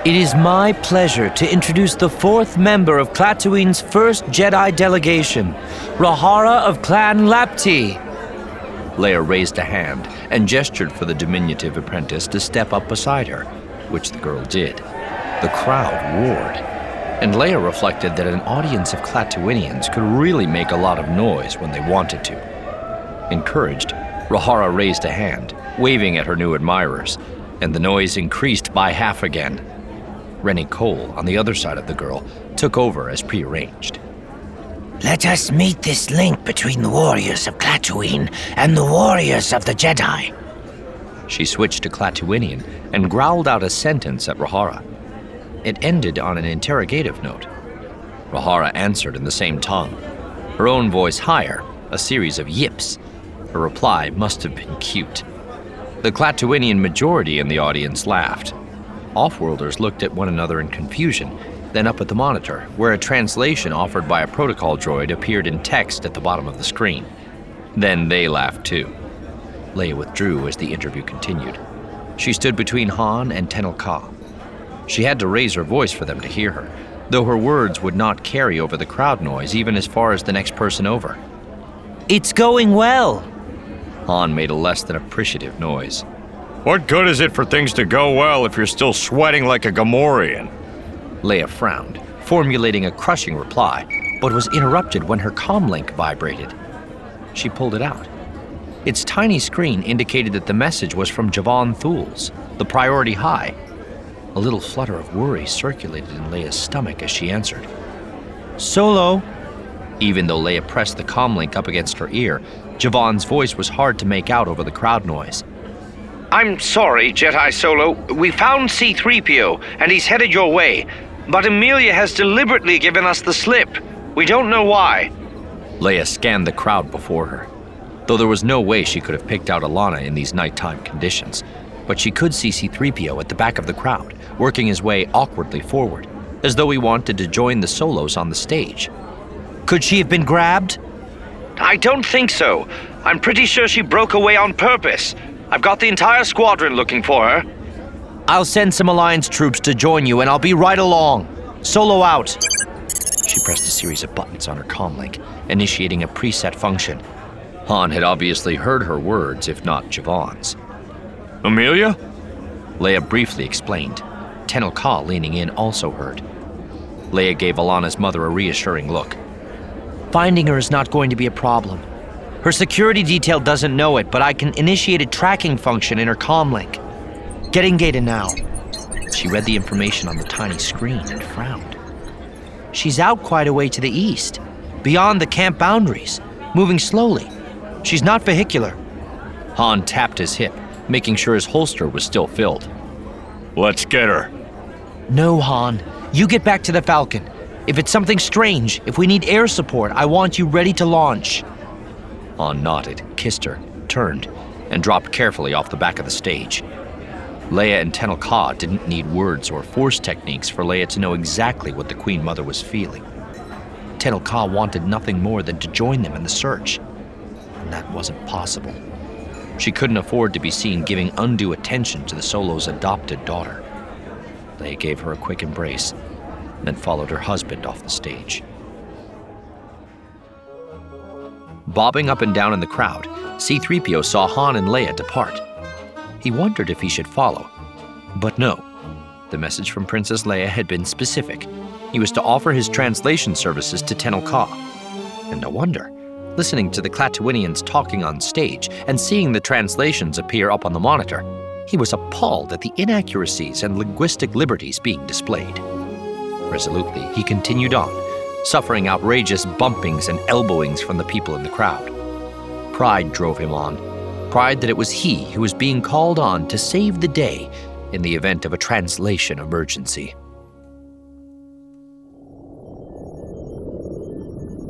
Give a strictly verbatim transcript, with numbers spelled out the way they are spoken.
It is my pleasure to introduce the fourth member of Klatooine's first Jedi delegation, Rahara of Clan Lapti. Leia raised a hand and gestured for the diminutive apprentice to step up beside her, which the girl did. The crowd roared, and Leia reflected that an audience of Klatooinians could really make a lot of noise when they wanted to. Encouraged, Rahara raised a hand, waving at her new admirers, and the noise increased by half again. Rennie Cole, on the other side of the girl, took over as prearranged. Let us meet this link between the warriors of Klatooine and the warriors of the Jedi. She switched to Klatooinian and growled out a sentence at Rahara. It ended on an interrogative note. Rahara answered in the same tongue, her own voice higher, a series of yips. Her reply must have been cute. The Klatooinian majority in the audience laughed. Offworlders looked at one another in confusion, then up at the monitor, where a translation offered by a protocol droid appeared in text at the bottom of the screen. Then they laughed too. Leia withdrew as the interview continued. She stood between Han and Tenel Ka. She had to raise her voice for them to hear her, though her words would not carry over the crowd noise even as far as the next person over. It's going well. Han made a less than appreciative noise. What good is it for things to go well if you're still sweating like a Gamorrean? Leia frowned, formulating a crushing reply, but was interrupted when her comlink vibrated. She pulled it out. Its tiny screen indicated that the message was from Javon Thules, the priority high. A little flutter of worry circulated in Leia's stomach as she answered. Solo. Even though Leia pressed the comlink up against her ear, Javon's voice was hard to make out over the crowd noise. I'm sorry, Jedi Solo. We found C three P O, and he's headed your way. But Amelia has deliberately given us the slip. We don't know why. Leia scanned the crowd before her. Though there was no way she could have picked out Alana in these nighttime conditions, but she could see C three P O at the back of the crowd, working his way awkwardly forward, as though he wanted to join the Solos on the stage. Could she have been grabbed? I don't think so. I'm pretty sure she broke away on purpose. I've got the entire squadron looking for her. I'll send some Alliance troops to join you, and I'll be right along. Solo out. She pressed a series of buttons on her comlink, initiating a preset function. Han had obviously heard her words, if not Javon's. Amelia? Leia briefly explained. Tenel Ka, leaning in, also heard. Leia gave Alana's mother a reassuring look. Finding her is not going to be a problem. Her security detail doesn't know it, but I can initiate a tracking function in her comlink. Getting data now. She read the information on the tiny screen and frowned. She's out quite a way to the east, beyond the camp boundaries, moving slowly. She's not vehicular. Han tapped his hip, making sure his holster was still filled. Let's get her. No, Han. You get back to the Falcon. If it's something strange, if we need air support, I want you ready to launch. Han nodded, kissed her, turned, and dropped carefully off the back of the stage. Leia and Tenel Ka didn't need words or force techniques for Leia to know exactly what the Queen Mother was feeling. Tenel Ka wanted nothing more than to join them in the search, and that wasn't possible. She couldn't afford to be seen giving undue attention to the Solo's adopted daughter. Leia gave her a quick embrace, then followed her husband off the stage. Bobbing up and down in the crowd, C three P O saw Han and Leia depart. He wondered if he should follow, but no. The message from Princess Leia had been specific. He was to offer his translation services to Tenel Ka. And no wonder. Listening to the Klatooinians talking on stage and seeing the translations appear up on the monitor, he was appalled at the inaccuracies and linguistic liberties being displayed. Resolutely, he continued on, suffering outrageous bumpings and elbowings from the people in the crowd. Pride drove him on, pride that it was he who was being called on to save the day in the event of a translation emergency.